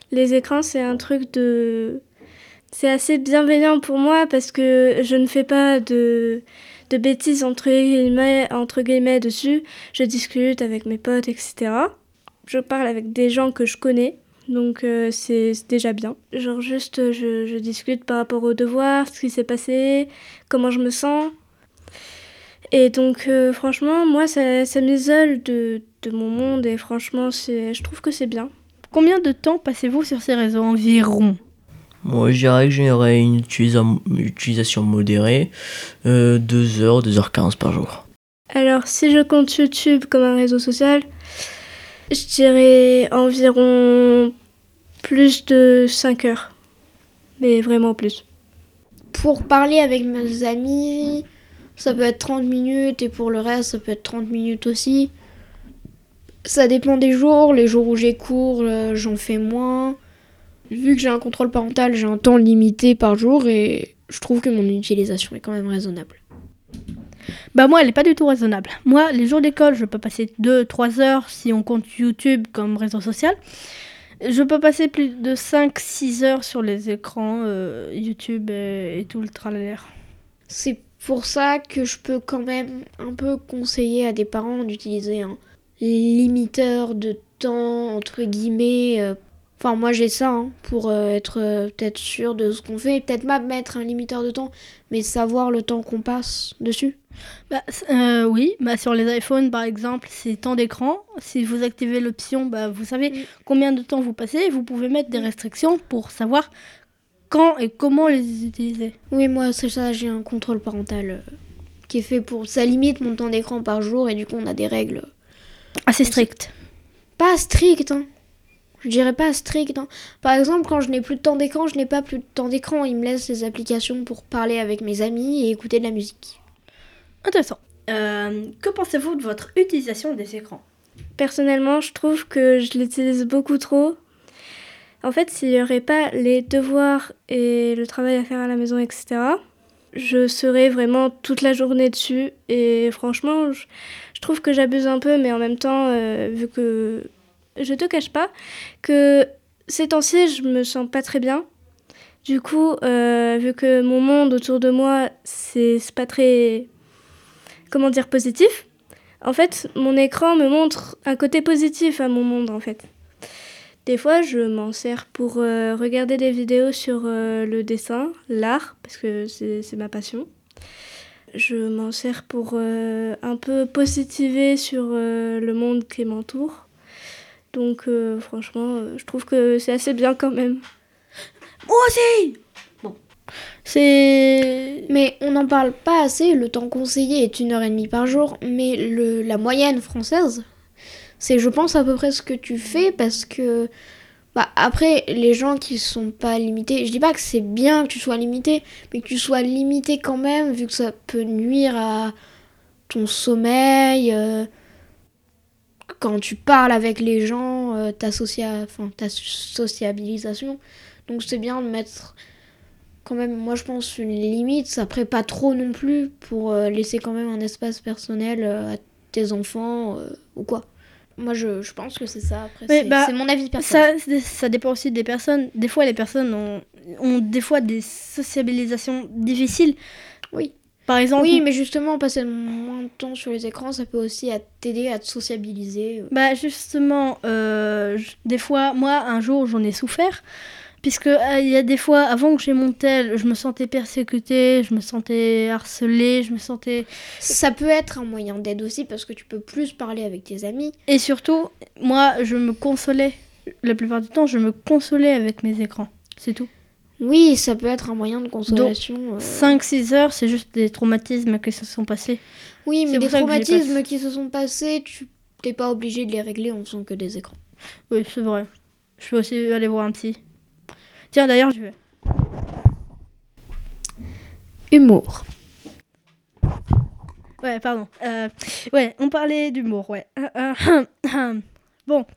Les écrans, c'est un truc de... C'est assez bienveillant pour moi parce que je ne fais pas de bêtises entre guillemets dessus. Je discute avec mes potes, etc. Je parle avec des gens que je connais, donc c'est déjà bien. Genre juste, je discute par rapport aux devoirs, ce qui s'est passé, comment je me sens. Et donc franchement, moi, ça m'isole de mon monde et franchement, je trouve que c'est bien. Combien de temps passez-vous sur ces réseaux environ ? Moi, je dirais que j'aurais une utilisation modérée, 2h, 2h15 par jour. Alors, si je compte YouTube comme un réseau social, je dirais environ plus de 5 heures. Mais vraiment plus. Pour parler avec mes amis, ça peut être 30 minutes et pour le reste, ça peut être 30 minutes aussi. Ça dépend des jours. Les jours où j'ai cours, j'en fais moins. Vu que j'ai un contrôle parental, j'ai un temps limité par jour et je trouve que mon utilisation est quand même raisonnable. Bah moi, elle est pas du tout raisonnable. Moi, les jours d'école, je peux passer 2-3 heures si on compte YouTube comme réseau social. Je peux passer plus de 5-6 heures sur les écrans YouTube et tout le tralala. C'est pour ça que je peux quand même un peu conseiller à des parents d'utiliser un limiteur de temps, entre guillemets. Enfin, moi j'ai ça pour être peut-être sûr de ce qu'on fait. Peut-être pas mettre un limiteur de temps, mais savoir le temps qu'on passe dessus. Oui, sur les iPhones par exemple, c'est temps d'écran. Si vous activez l'option, vous savez combien de temps vous passez. Vous pouvez mettre des restrictions pour savoir quand et comment les utiliser. Oui, moi c'est ça, j'ai un contrôle parental qui est fait pour... Ça limite mon temps d'écran par jour et du coup on a des règles... Assez strictes. Pas strictes, Je dirais pas strict. Par exemple, quand je n'ai plus de temps d'écran, je n'ai pas plus de temps d'écran. Il me laisse les applications pour parler avec mes amis et écouter de la musique. Intéressant. Que pensez-vous de votre utilisation des écrans ? Personnellement, je trouve que je l'utilise beaucoup trop. En fait, s'il n'y aurait pas les devoirs et le travail à faire à la maison, etc., je serais vraiment toute la journée dessus. Et franchement, je trouve que j'abuse un peu, mais en même temps, vu que je te cache pas que ces temps-ci, je me sens pas très bien. Du coup, vu que mon monde autour de moi, c'est pas très, positif, en fait, mon écran me montre un côté positif à mon monde, en fait. Des fois, je m'en sers pour regarder des vidéos sur le dessin, l'art, parce que c'est ma passion. Je m'en sers pour un peu positiver sur le monde qui m'entoure. Donc franchement, je trouve que c'est assez bien quand même. Moi aussi. Bon. Mais on n'en parle pas assez, le temps conseillé est 1h30 par jour, mais la moyenne française, c'est je pense à peu près ce que tu fais parce que... après, les gens qui sont pas limités, je dis pas que c'est bien que tu sois limité, mais que tu sois limité quand même, vu que ça peut nuire à ton sommeil... quand tu parles avec les gens, ta sociabilisation. Donc c'est bien de mettre quand même, moi je pense, une limite. Après, pas trop non plus, pour laisser quand même un espace personnel à tes enfants ou quoi. Moi je pense que c'est ça. Après, c'est mon avis personnel. Ça dépend aussi des personnes. Des fois, les personnes ont des fois des sociabilisations difficiles. Oui. Par exemple, oui, mais justement, passer moins de temps sur les écrans, ça peut aussi t'aider à te sociabiliser. Justement, des fois, moi, un jour, j'en ai souffert. Puisque il y a des fois, avant que j'ai mon tel, je me sentais persécutée, je me sentais harcelée, Ça peut être un moyen d'aide aussi, parce que tu peux plus parler avec tes amis. Et surtout, moi, je me consolais. La plupart du temps, je me consolais avec mes écrans. C'est tout. Oui, ça peut être un moyen de consolation. 5-6 heures, c'est juste des traumatismes qui se sont passés. Oui, mais des traumatismes qui se sont passés, tu n'es pas obligé de les régler en faisant que des écrans. Oui, c'est vrai. Je peux aussi aller voir un psy. Tiens, d'ailleurs, je vais. Humour. Ouais, pardon. On parlait d'humour, ouais. Bon,